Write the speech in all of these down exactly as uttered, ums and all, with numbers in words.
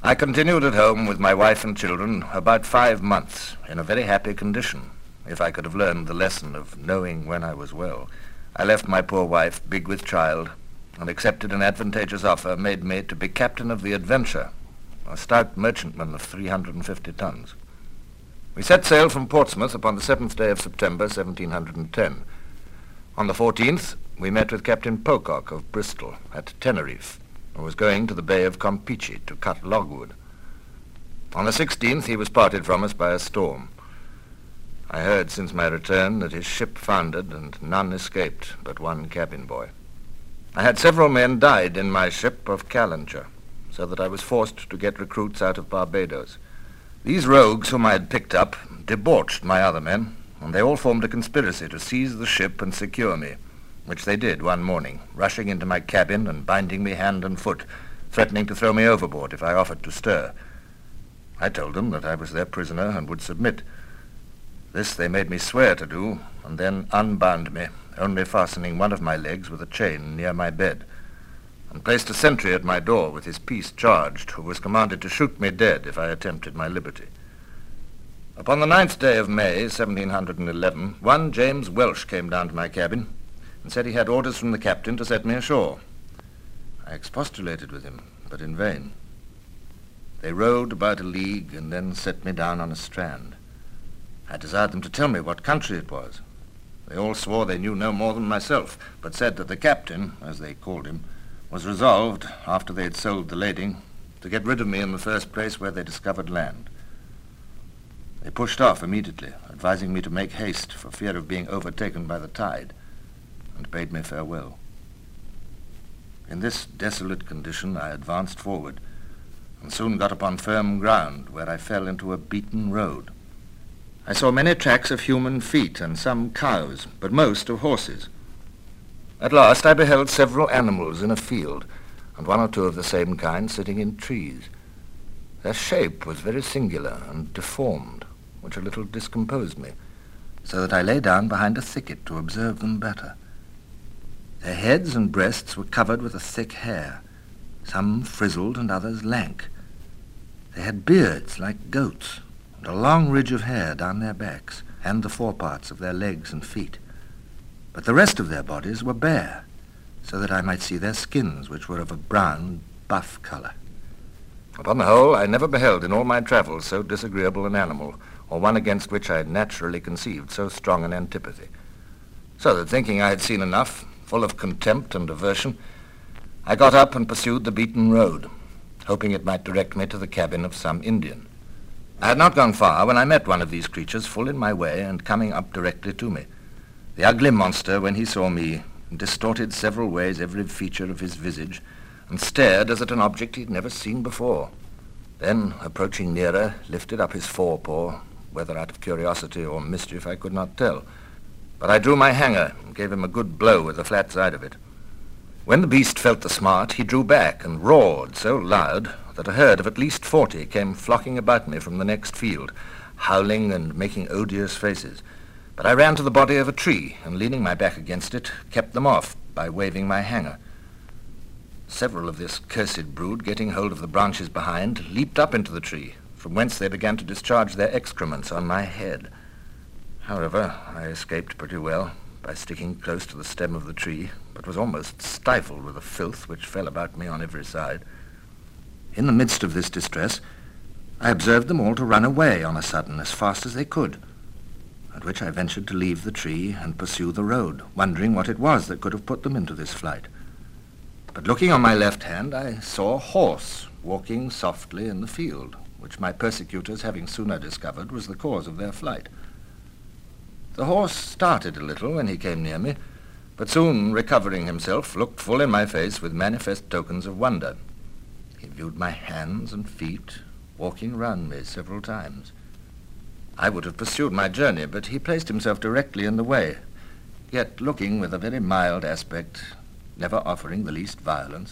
I continued at home with my wife and children about five months in a very happy condition. If I could have learned the lesson of knowing when I was well, I left my poor wife, big with child, and accepted an advantageous offer made me to be captain of the Adventure, a stout merchantman of three hundred fifty tons. We set sail from Portsmouth upon the seventh day of September, seventeen hundred ten. On the fourteenth, we met with Captain Pocock of Bristol at Tenerife, who was going to the Bay of Campeche to cut logwood. On the sixteenth, he was parted from us by a storm. I heard since my return that his ship foundered and none escaped but one cabin boy. I had several men died in my ship of Calenture, so that I was forced to get recruits out of Barbados. These rogues whom I had picked up debauched my other men, and they all formed a conspiracy to seize the ship and secure me, which they did one morning, rushing into my cabin and binding me hand and foot, threatening to throw me overboard if I offered to stir. I told them that I was their prisoner and would submit. This they made me swear to do, and then unbound me, only fastening one of my legs with a chain near my bed, and placed a sentry at my door with his piece charged, who was commanded to shoot me dead if I attempted my liberty. Upon the ninth day of May, seventeen hundred eleven, one James Welsh came down to my cabin and said he had orders from the captain to set me ashore. I expostulated with him, but in vain. They rowed about a league and then set me down on a strand. I desired them to tell me what country it was. They all swore they knew no more than myself, but said that the captain, as they called him, was resolved, after they had sold the lading, to get rid of me in the first place where they discovered land. They pushed off immediately, advising me to make haste for fear of being overtaken by the tide, and bade me farewell. In this desolate condition I advanced forward, and soon got upon firm ground, where I fell into a beaten road. I saw many tracks of human feet and some cows, but most of horses. At last I beheld several animals in a field, and one or two of the same kind sitting in trees. Their shape was very singular and deformed, which a little discomposed me, so that I lay down behind a thicket to observe them better. Their heads and breasts were covered with a thick hair, some frizzled and others lank. They had beards like goats, and a long ridge of hair down their backs, and the foreparts of their legs and feet. But the rest of their bodies were bare, so that I might see their skins, which were of a brown, buff color. Upon the whole, I never beheld in all my travels so disagreeable an animal, or one against which I had naturally conceived so strong an antipathy. So that, thinking I had seen enough, full of contempt and aversion, I got up and pursued the beaten road, hoping it might direct me to the cabin of some Indian. I had not gone far when I met one of these creatures full in my way and coming up directly to me. The ugly monster, when he saw me, distorted several ways every feature of his visage, and stared as at an object he had never seen before. Then, approaching nearer, lifted up his forepaw, whether out of curiosity or mischief I could not tell. But I drew my hanger and gave him a good blow with the flat side of it. When the beast felt the smart, he drew back and roared so loud that a herd of at least forty came flocking about me from the next field, howling and making odious faces. But I ran to the body of a tree, and leaning my back against it, kept them off by waving my hanger. Several of this cursed brood, getting hold of the branches behind, leaped up into the tree, from whence they began to discharge their excrements on my head. However, I escaped pretty well by sticking close to the stem of the tree, but was almost stifled with the filth which fell about me on every side. In the midst of this distress, I observed them all to run away on a sudden as fast as they could, at which I ventured to leave the tree and pursue the road, wondering what it was that could have put them into this flight. But looking on my left hand, I saw a horse walking softly in the field, which my persecutors, having sooner discovered, was the cause of their flight. The horse started a little when he came near me, but soon recovering himself, looked full in my face with manifest tokens of wonder. He viewed my hands and feet, walking round me several times. I would have pursued my journey, but he placed himself directly in the way, yet looking with a very mild aspect, never offering the least violence.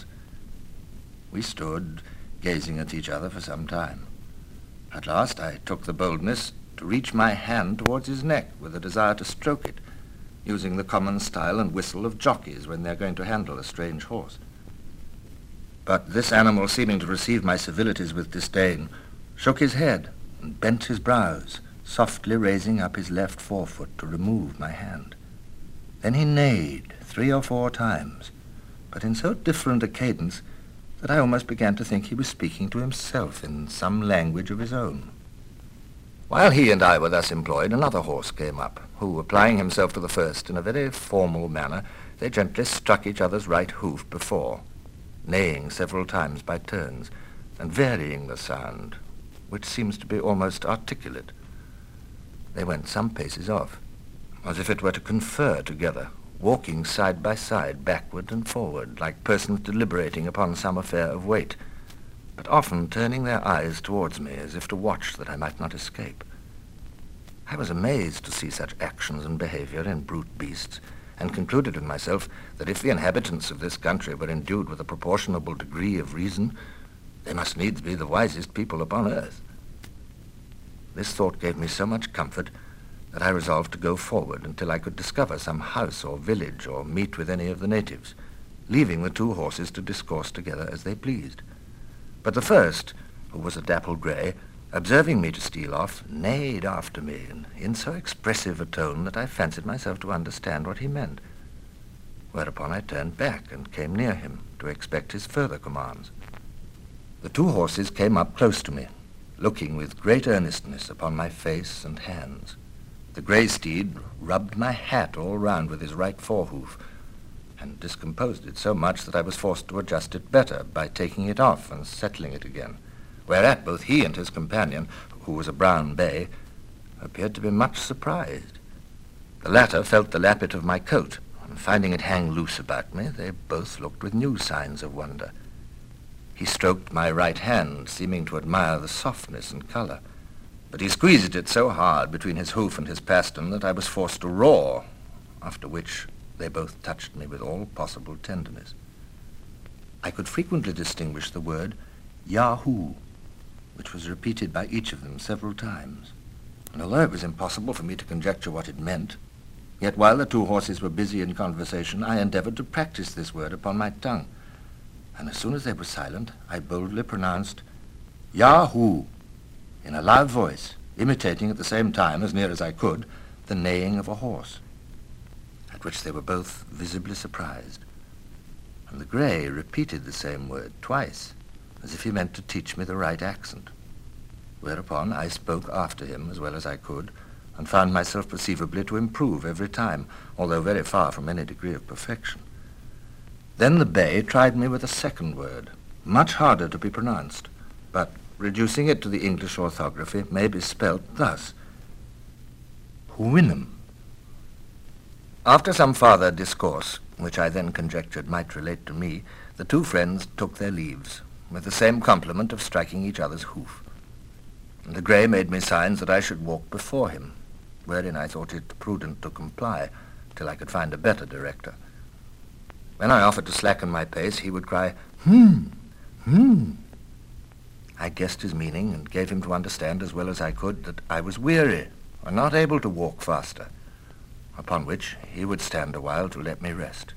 We stood gazing at each other for some time. At last I took the boldness to reach my hand towards his neck with a desire to stroke it, using the common style and whistle of jockeys when they're going to handle a strange horse. But this animal, seeming to receive my civilities with disdain, shook his head and bent his brows, softly raising up his left forefoot to remove my hand. Then he neighed three or four times, but in so different a cadence that I almost began to think he was speaking to himself in some language of his own. While he and I were thus employed, another horse came up, who, applying himself to the first in a very formal manner, they gently struck each other's right hoof before, neighing several times by turns, and varying the sound, which seems to be almost articulate. They went some paces off, as if it were to confer together, walking side by side, backward and forward, like persons deliberating upon some affair of weight, but often turning their eyes towards me as if to watch that I might not escape. I was amazed to see such actions and behavior in brute beasts, and concluded in myself that if the inhabitants of this country were endued with a proportionable degree of reason, they must needs be the wisest people upon earth. This thought gave me so much comfort that I resolved to go forward until I could discover some house or village or meet with any of the natives, leaving the two horses to discourse together as they pleased. But the first, who was a dapple grey, observing me to steal off, neighed after me in, in so expressive a tone that I fancied myself to understand what he meant, whereupon I turned back and came near him to expect his further commands. The two horses came up close to me, looking with great earnestness upon my face and hands. The grey steed rubbed my hat all round with his right forehoof, and discomposed it so much that I was forced to adjust it better by taking it off and settling it again, whereat both he and his companion, who was a brown bay, appeared to be much surprised. The latter felt the lappet of my coat, and finding it hang loose about me, they both looked with new signs of wonder. He stroked my right hand, seeming to admire the softness and colour, but he squeezed it so hard between his hoof and his pastern that I was forced to roar, after which they both touched me with all possible tenderness. I could frequently distinguish the word Yahoo, which was repeated by each of them several times, and although it was impossible for me to conjecture what it meant, yet while the two horses were busy in conversation, I endeavored to practice this word upon my tongue, and as soon as they were silent, I boldly pronounced Yahoo in a loud voice, imitating at the same time, as near as I could, the neighing of a horse, at which they were both visibly surprised. And the grey repeated the same word twice, as if he meant to teach me the right accent, whereupon I spoke after him as well as I could, and found myself perceivably to improve every time, although very far from any degree of perfection. Then the bay tried me with a second word, much harder to be pronounced, but reducing it to the English orthography, may be spelt thus: Huinum. After some farther discourse, which I then conjectured might relate to me, the two friends took their leaves, with the same compliment of striking each other's hoof. And the grey made me signs that I should walk before him, wherein I thought it prudent to comply, till I could find a better director. When I offered to slacken my pace, he would cry, Hmm, hmm. I guessed his meaning and gave him to understand as well as I could that I was weary and not able to walk faster, upon which he would stand a while to let me rest.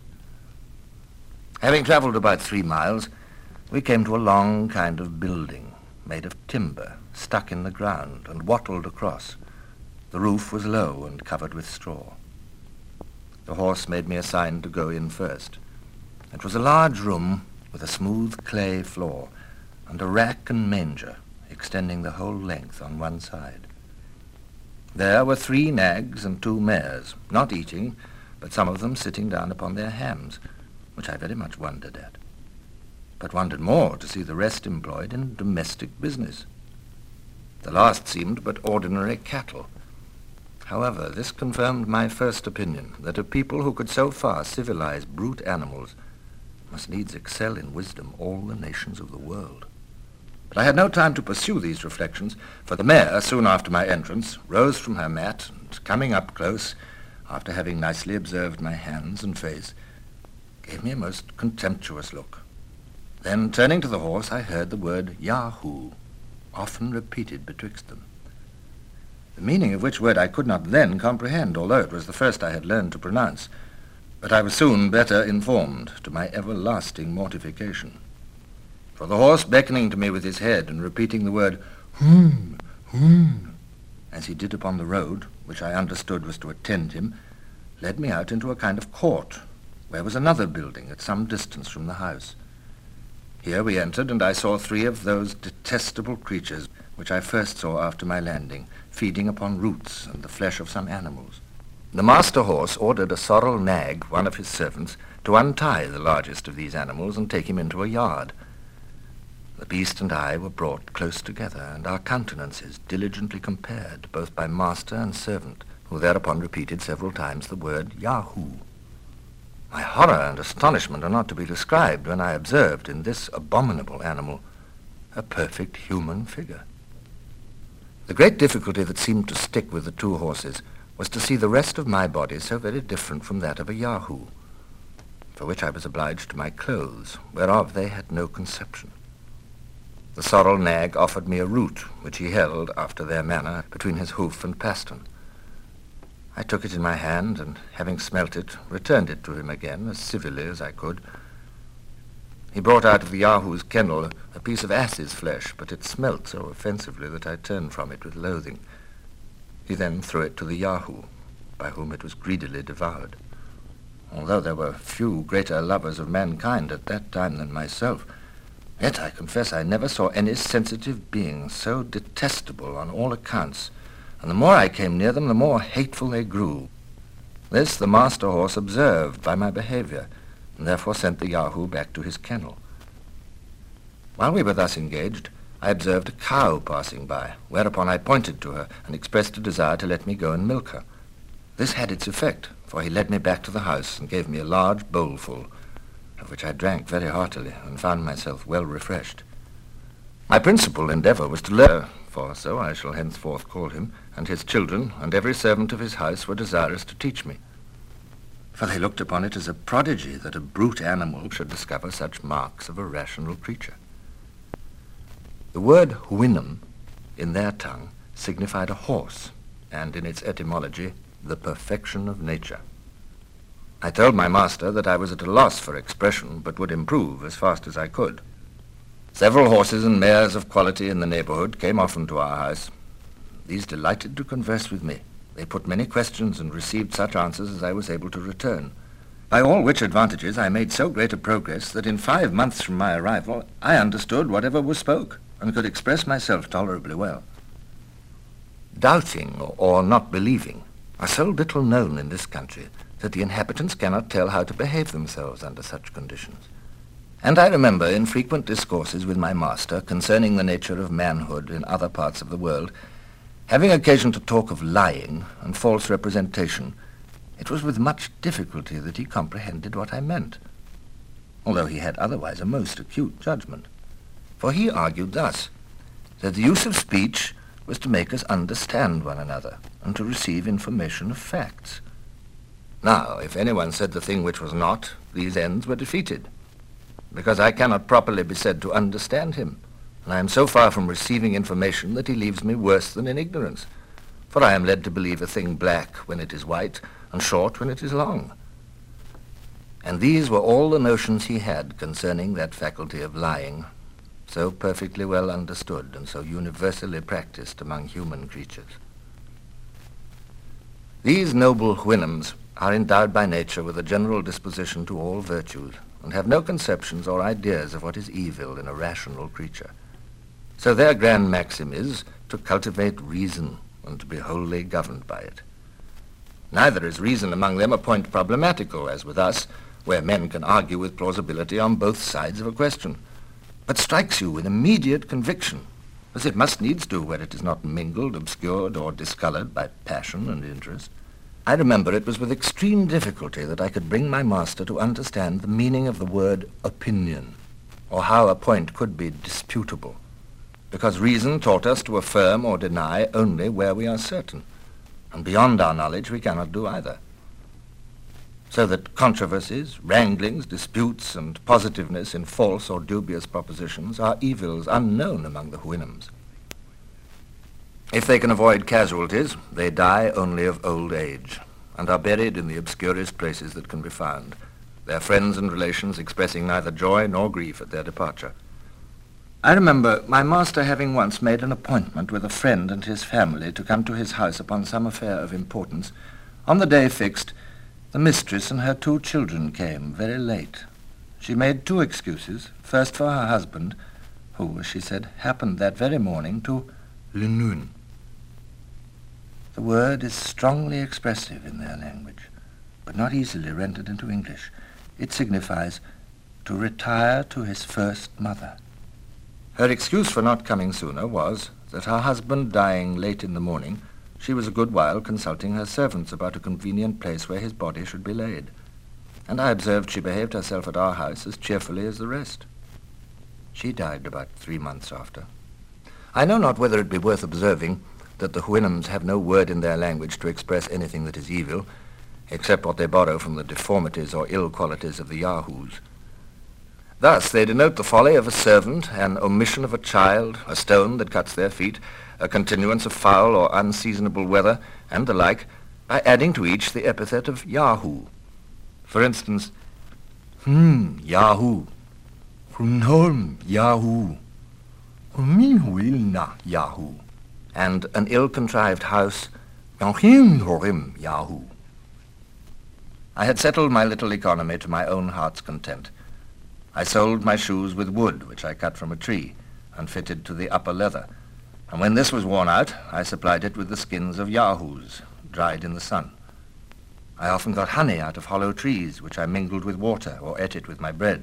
Having travelled about three miles, we came to a long kind of building made of timber, stuck in the ground and wattled across. The roof was low and covered with straw. The horse made me a sign to go in first. It was a large room with a smooth clay floor, and a rack and manger extending the whole length on one side. There were three nags and two mares, not eating, but some of them sitting down upon their hams, which I very much wondered at, but wondered more to see the rest employed in domestic business. The last seemed but ordinary cattle. However, this confirmed my first opinion, that a people who could so far civilize brute animals must needs excel in wisdom all the nations of the world. But I had no time to pursue these reflections, for the mare, soon after my entrance, rose from her mat, and coming up close, after having nicely observed my hands and face, gave me a most contemptuous look. Then, turning to the horse, I heard the word Yahoo often repeated betwixt them, the meaning of which word I could not then comprehend, although it was the first I had learned to pronounce, but I was soon better informed, to my everlasting mortification. For the horse, beckoning to me with his head and repeating the word, "Hoon, hoon," as he did upon the road, which I understood was to attend him, led me out into a kind of court, where was another building at some distance from the house. Here we entered, and I saw three of those detestable creatures which I first saw after my landing, feeding upon roots and the flesh of some animals. The master horse ordered a sorrel nag, one of his servants, to untie the largest of these animals and take him into a yard. The beast and I were brought close together, and our countenances diligently compared, both by master and servant, who thereupon repeated several times the word Yahoo. My horror and astonishment are not to be described when I observed in this abominable animal a perfect human figure. The great difficulty that seemed to stick with the two horses was to see the rest of my body so very different from that of a Yahoo, for which I was obliged to my clothes, whereof they had no conception. The sorrel nag offered me a root, which he held, after their manner, between his hoof and pastern. I took it in my hand, and having smelt it, returned it to him again, as civilly as I could. He brought out of the Yahoo's kennel a piece of ass's flesh, but it smelt so offensively that I turned from it with loathing. He then threw it to the Yahoo, by whom it was greedily devoured. Although there were few greater lovers of mankind at that time than myself, yet I confess I never saw any sensitive being so detestable on all accounts, and the more I came near them, the more hateful they grew. This the master horse observed by my behavior, and therefore sent the Yahoo back to his kennel. While we were thus engaged, I observed a cow passing by, whereupon I pointed to her and expressed a desire to let me go and milk her. This had its effect, for he led me back to the house and gave me a large bowlful, of which I drank very heartily and found myself well refreshed. My principal endeavor was to learn, for so I shall henceforth call him, and his children and every servant of his house were desirous to teach me, for they looked upon it as a prodigy that a brute animal should discover such marks of a rational creature. The word Houyhnhnm, in their tongue, signified a horse, and in its etymology, the perfection of nature. I told my master that I was at a loss for expression, but would improve as fast as I could. Several horses and mares of quality in the neighborhood came often to our house. These delighted to converse with me. They put many questions and received such answers as I was able to return. By all which advantages I made so great a progress that in five months from my arrival I understood whatever was spoke, and could express myself tolerably well. Doubting, or not believing, are so little known in this country that the inhabitants cannot tell how to behave themselves under such conditions. And I remember in frequent discourses with my master concerning the nature of manhood in other parts of the world, having occasion to talk of lying and false representation, it was with much difficulty that he comprehended what I meant, although he had otherwise a most acute judgment. For he argued thus, that the use of speech was to make us understand one another and to receive information of facts. Now, if anyone said the thing which was not, these ends were defeated, because I cannot properly be said to understand him, and I am so far from receiving information that he leaves me worse than in ignorance, for I am led to believe a thing black when it is white, and short when it is long. And these were all the notions he had concerning that faculty of lying, so perfectly well understood and so universally practiced among human creatures. These noble Houyhnhnms are endowed by nature with a general disposition to all virtues, and have no conceptions or ideas of what is evil in a rational creature. So their grand maxim is to cultivate reason and to be wholly governed by it. Neither is reason among them a point problematical, as with us, where men can argue with plausibility on both sides of a question, but strikes you with immediate conviction, as it must needs do where it is not mingled, obscured, or discolored by passion and interest. I remember it was with extreme difficulty that I could bring my master to understand the meaning of the word opinion, or how a point could be disputable, because reason taught us to affirm or deny only where we are certain, and beyond our knowledge we cannot do either. So that controversies, wranglings, disputes, and positiveness in false or dubious propositions are evils unknown among the Houyhnhnms. If they can avoid casualties, they die only of old age, and are buried in the obscurest places that can be found, their friends and relations expressing neither joy nor grief at their departure. I remember my master having once made an appointment with a friend and his family to come to his house upon some affair of importance. On the day fixed, the mistress and her two children came very late. She made two excuses, first for her husband, who, as she said, happened that very morning to Lenoon. The word is strongly expressive in their language, but not easily rendered into English. It signifies to retire to his first mother. Her excuse for not coming sooner was that her husband dying late in the morning, she was a good while consulting her servants about a convenient place where his body should be laid. And I observed she behaved herself at our house as cheerfully as the rest. She died about three months after. I know not whether it be worth observing that the Houyhnhnms have no word in their language to express anything that is evil, except what they borrow from the deformities or ill qualities of the Yahoos. Thus they denote the folly of a servant, an omission of a child, a stone that cuts their feet, a continuance of foul or unseasonable weather, and the like, by adding to each the epithet of Yahoo. For instance, Hmm, Yahoo, Hrunholm, Yahoo, Hrminhuilna, Yahoo, and an ill-contrived house, Yanhinhorim, Yahoo. I had settled my little economy to my own heart's content. I soled my shoes with wood, which I cut from a tree, and fitted to the upper leather. And when this was worn out, I supplied it with the skins of yahoos, dried in the sun. I often got honey out of hollow trees, which I mingled with water or ate it with my bread.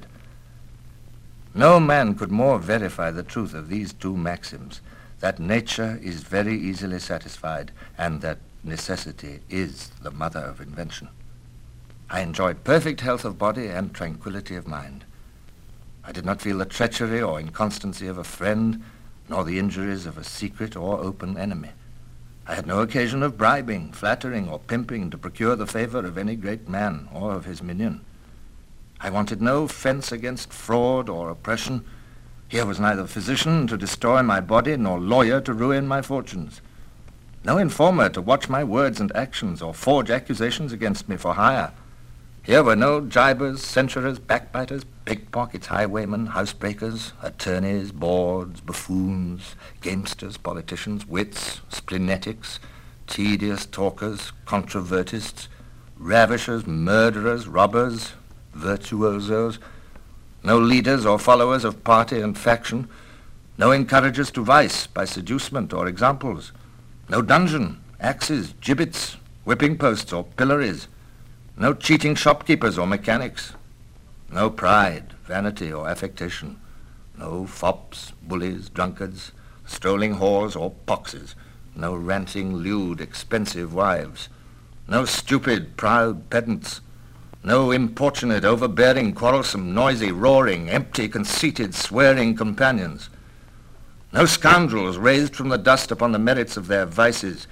No man could more verify the truth of these two maxims, that nature is very easily satisfied, and that necessity is the mother of invention. I enjoyed perfect health of body and tranquility of mind. I did not feel the treachery or inconstancy of a friend, nor the injuries of a secret or open enemy. I had no occasion of bribing, flattering, or pimping to procure the favor of any great man or of his minion. I wanted no fence against fraud or oppression. Here was neither physician to destroy my body, nor lawyer to ruin my fortunes. No informer to watch my words and actions, or forge accusations against me for hire. Here were no jibers, censurers, backbiters, pickpockets, highwaymen, housebreakers, attorneys, bawds, buffoons, gamesters, politicians, wits, splenetics, tedious talkers, controvertists, ravishers, murderers, robbers, virtuosos, no leaders or followers of party and faction, no encouragers to vice by seducement or examples, no dungeon, axes, gibbets, whipping posts or pillories, no cheating shopkeepers or mechanics, no pride, vanity, or affectation, no fops, bullies, drunkards, strolling whores or poxes, no ranting, lewd, expensive wives, no stupid, proud pedants, no importunate, overbearing, quarrelsome, noisy, roaring, empty, conceited, swearing companions, no scoundrels raised from the dust upon the merits of their vices,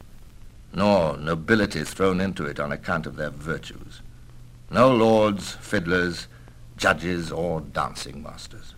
nor nobility thrown into it on account of their virtues. No lords, fiddlers, judges, or dancing masters.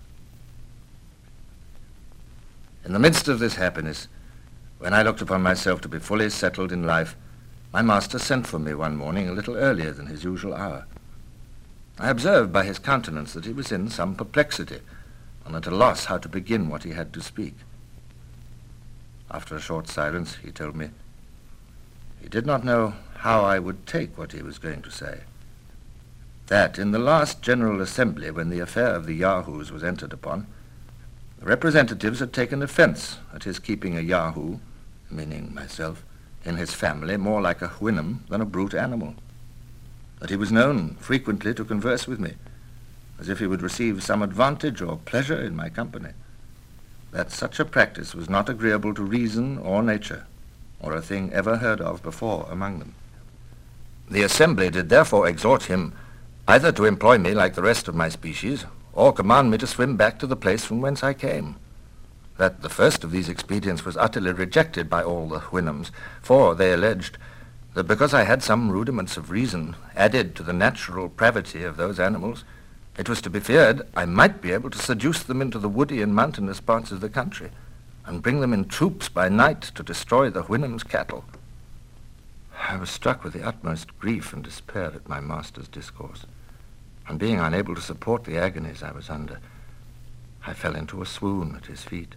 In the midst of this happiness, when I looked upon myself to be fully settled in life, my master sent for me one morning a little earlier than his usual hour. I observed by his countenance that he was in some perplexity, and at a loss how to begin what he had to speak. After a short silence, he told me he did not know how I would take what he was going to say. That in the last General Assembly, when the affair of the Yahoos was entered upon, the representatives had taken offense at his keeping a Yahoo, meaning myself, in his family more like a Houyhnhnm than a brute animal. That he was known frequently to converse with me, as if he would receive some advantage or pleasure in my company. That such a practice was not agreeable to reason or nature, or a thing ever heard of before among them. The assembly did therefore exhort him either to employ me like the rest of my species, or command me to swim back to the place from whence I came. That the first of these expedients was utterly rejected by all the Houyhnhnms, for they alleged that because I had some rudiments of reason added to the natural pravity of those animals, it was to be feared I might be able to seduce them into the woody and mountainous parts of the country, and bring them in troops by night to destroy the Houyhnhnms' cattle. I was struck with the utmost grief and despair at my master's discourse, and being unable to support the agonies I was under, I fell into a swoon at his feet.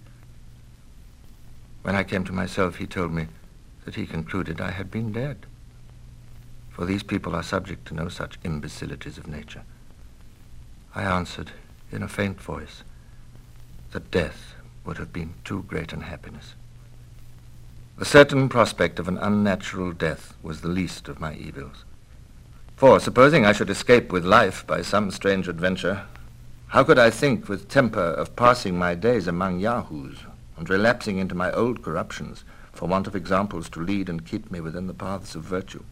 When I came to myself, he told me that he concluded I had been dead, for these people are subject to no such imbecilities of nature. I answered in a faint voice that death would have been too great an happiness. The certain prospect of an unnatural death was the least of my evils. For, supposing I should escape with life by some strange adventure, how could I think with temper of passing my days among Yahoos and relapsing into my old corruptions for want of examples to lead and keep me within the paths of virtue?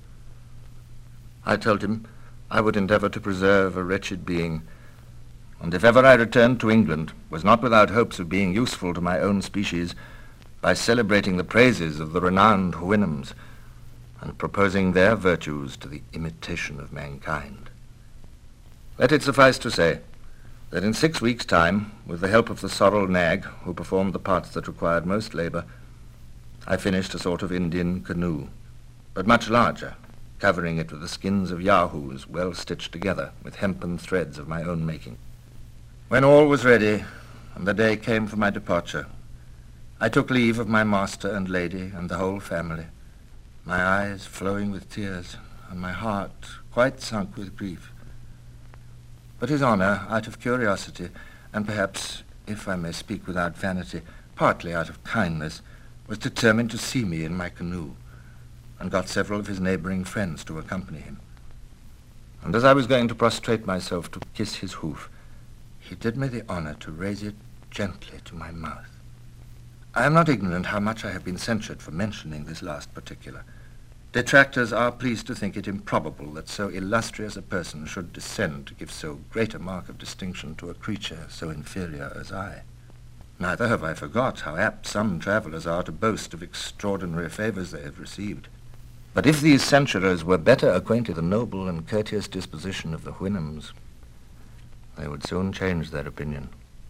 I told him I would endeavor to preserve a wretched being, and if ever I returned to England, was not without hopes of being useful to my own species by celebrating the praises of the renowned Houyhnhnms and proposing their virtues to the imitation of mankind. Let it suffice to say that in six weeks' time, with the help of the sorrel nag, who performed the parts that required most labor, I finished a sort of Indian canoe, but much larger, covering it with the skins of Yahoos well stitched together with hempen threads of my own making. When all was ready, and the day came for my departure, I took leave of my master and lady and the whole family, my eyes flowing with tears, and my heart quite sunk with grief. But his honor, out of curiosity, and perhaps, if I may speak without vanity, partly out of kindness, was determined to see me in my canoe, and got several of his neighboring friends to accompany him. And as I was going to prostrate myself to kiss his hoof, he did me the honor to raise it gently to my mouth. I am not ignorant how much I have been censured for mentioning this last particular. Detractors are pleased to think it improbable that so illustrious a person should descend to give so great a mark of distinction to a creature so inferior as I. Neither have I forgot how apt some travelers are to boast of extraordinary favors they have received. But if these censurers were better acquainted with the noble and courteous disposition of the Houyhnhnms, they would soon change their opinion.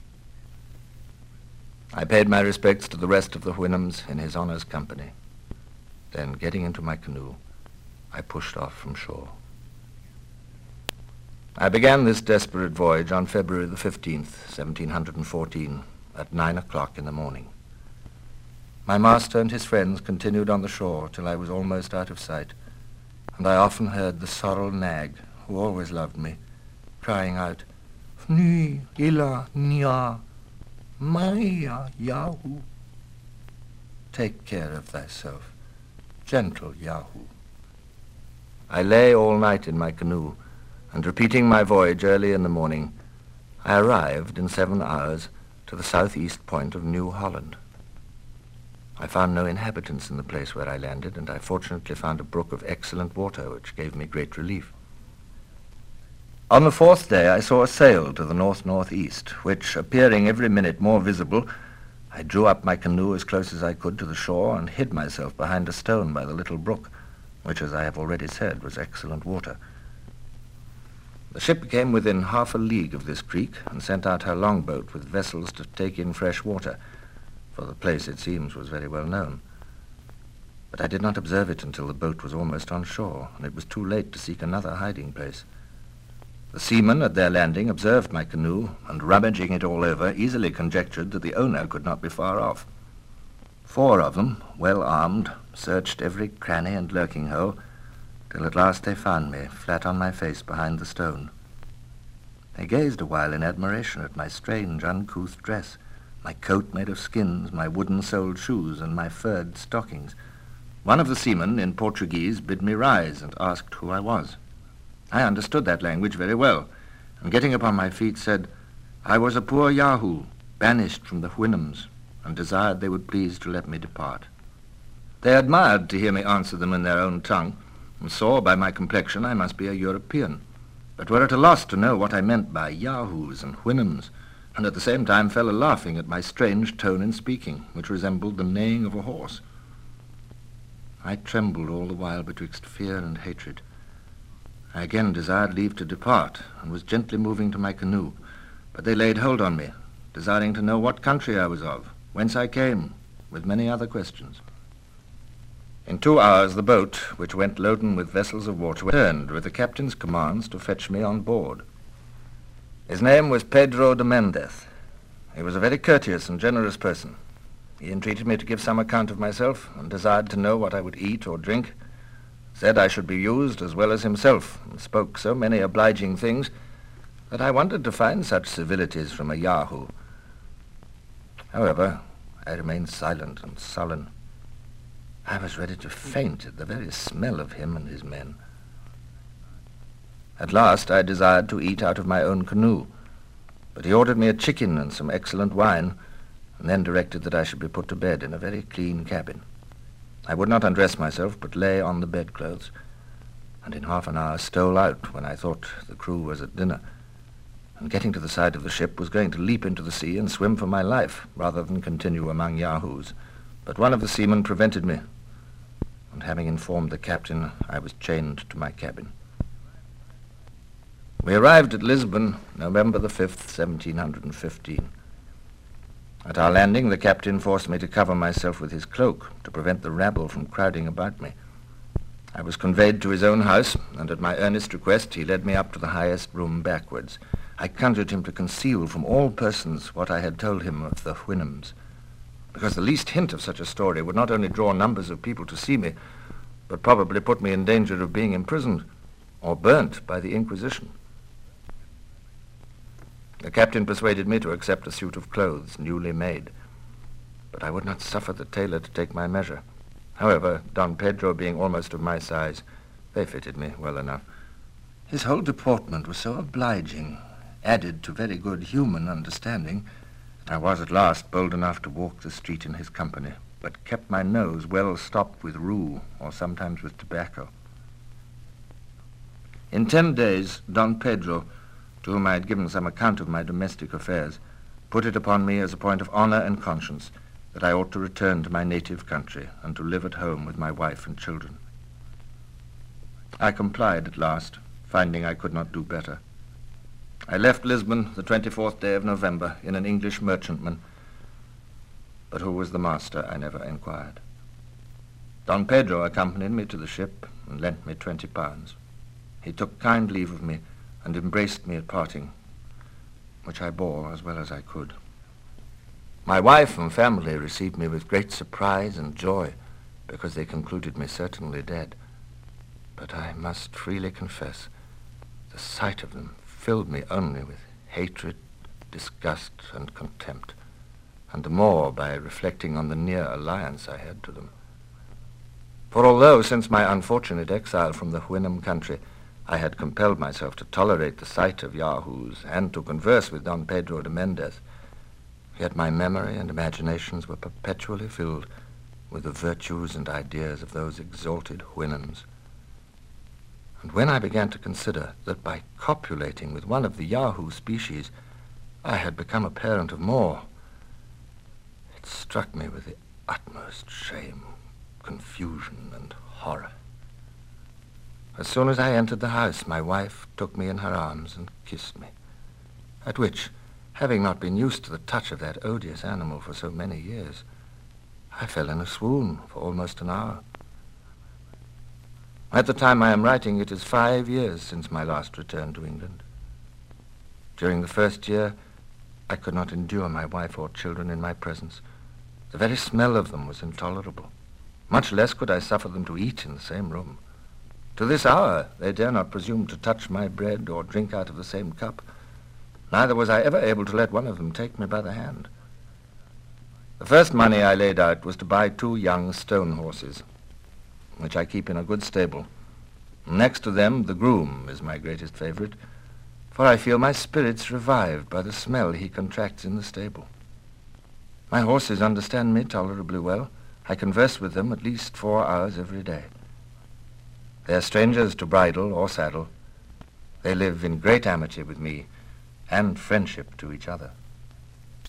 I paid my respects to the rest of the Houyhnhnms in his honor's company. Then, getting into my canoe, I pushed off from shore. I began this desperate voyage on February the fifteenth, seventeen fourteen, at nine o'clock in the morning. My master and his friends continued on the shore till I was almost out of sight, and I often heard the sorrel nag, who always loved me, crying out, "Fni, ila, nia, Maya, Yahoo." Take care of thyself, gentle Yahoo. I lay all night in my canoe, and repeating my voyage early in the morning, I arrived in seven hours to the southeast point of New Holland. I found no inhabitants in the place where I landed, and I fortunately found a brook of excellent water, which gave me great relief. On the fourth day I saw a sail to the north-northeast, which, appearing every minute more visible, I drew up my canoe as close as I could to the shore and hid myself behind a stone by the little brook, which, as I have already said, was excellent water. The ship came within half a league of this creek and sent out her longboat with vessels to take in fresh water, for the place, it seems, was very well known. But I did not observe it until the boat was almost on shore, and it was too late to seek another hiding place. The seamen at their landing observed my canoe, and rummaging it all over, easily conjectured that the owner could not be far off. Four of them, well armed, searched every cranny and lurking hole, till at last they found me, flat on my face behind the stone. They gazed a while in admiration at my strange, uncouth dress, my coat made of skins, my wooden-soled shoes, and my furred stockings. One of the seamen, in Portuguese, bid me rise and asked who I was. I understood that language very well, and getting upon my feet said, I was a poor Yahoo, banished from the Houyhnhnms, and desired they would please to let me depart. They admired to hear me answer them in their own tongue, and saw by my complexion I must be a European, but were at a loss to know what I meant by Yahoos and Houyhnhnms, and at the same time fell a-laughing at my strange tone in speaking, which resembled the neighing of a horse. I trembled all the while betwixt fear and hatred. I again desired leave to depart, and was gently moving to my canoe, but they laid hold on me, desiring to know what country I was of, whence I came, with many other questions. In two hours the boat, which went loaden with vessels of water, returned with the captain's commands to fetch me on board. His name was Pedro de Mendez, He was a very courteous and generous person. He entreated me to give some account of myself and desired to know what I would eat or drink, said I should be used as well as himself, and spoke so many obliging things that I wondered to find such civilities from a Yahoo. However, I remained silent and sullen. I was ready to faint at the very smell of him and his men. At last I desired to eat out of my own canoe, but he ordered me a chicken and some excellent wine, and then directed that I should be put to bed in a very clean cabin. I would not undress myself, but lay on the bedclothes, and in half an hour stole out when I thought the crew was at dinner, and getting to the side of the ship was going to leap into the sea and swim for my life, rather than continue among Yahoos. But one of the seamen prevented me, and having informed the captain, I was chained to my cabin. We arrived at Lisbon November the fifth, seventeen fifteen. At our landing, the captain forced me to cover myself with his cloak to prevent the rabble from crowding about me. I was conveyed to his own house, and at my earnest request, he led me up to the highest room backwards. I conjured him to conceal from all persons what I had told him of the Houyhnhnms, because the least hint of such a story would not only draw numbers of people to see me, but probably put me in danger of being imprisoned or burnt by the Inquisition. The captain persuaded me to accept a suit of clothes newly made, but I would not suffer the tailor to take my measure. However, Don Pedro being almost of my size, they fitted me well enough. His whole deportment was so obliging, added to very good human understanding, that I was at last bold enough to walk the street in his company, but kept my nose well stopped with rue, or sometimes with tobacco. In ten days, Don Pedro, to whom I had given some account of my domestic affairs, put it upon me as a point of honor and conscience that I ought to return to my native country and to live at home with my wife and children. I complied at last, finding I could not do better. I left Lisbon the twenty-fourth day of November in an English merchantman, but who was the master I never inquired. Don Pedro accompanied me to the ship and lent me twenty pounds. He took kind leave of me and embraced me at parting, which I bore as well as I could. My wife and family received me with great surprise and joy, because they concluded me certainly dead. But I must freely confess, the sight of them filled me only with hatred, disgust, and contempt, and the more by reflecting on the near alliance I had to them. For although, since my unfortunate exile from the Houyhnhnm country, I had compelled myself to tolerate the sight of Yahoos and to converse with Don Pedro de Mendez, yet my memory and imaginations were perpetually filled with the virtues and ideas of those exalted Houyhnhnms. And when I began to consider that by copulating with one of the Yahoo species, I had become a parent of more, it struck me with the utmost shame, confusion, and horror. As soon as I entered the house, my wife took me in her arms and kissed me, at which, having not been used to the touch of that odious animal for so many years, I fell in a swoon for almost an hour. At the time I am writing, it is five years since my last return to England. During the first year, I could not endure my wife or children in my presence. The very smell of them was intolerable. Much less could I suffer them to eat in the same room. To this hour, they dare not presume to touch my bread or drink out of the same cup. Neither was I ever able to let one of them take me by the hand. The first money I laid out was to buy two young stone horses, which I keep in a good stable. Next to them, the groom is my greatest favorite, for I feel my spirits revived by the smell he contracts in the stable. My horses understand me tolerably well. I converse with them at least four hours every day. They are strangers to bridle or saddle. They live in great amity with me and friendship to each other.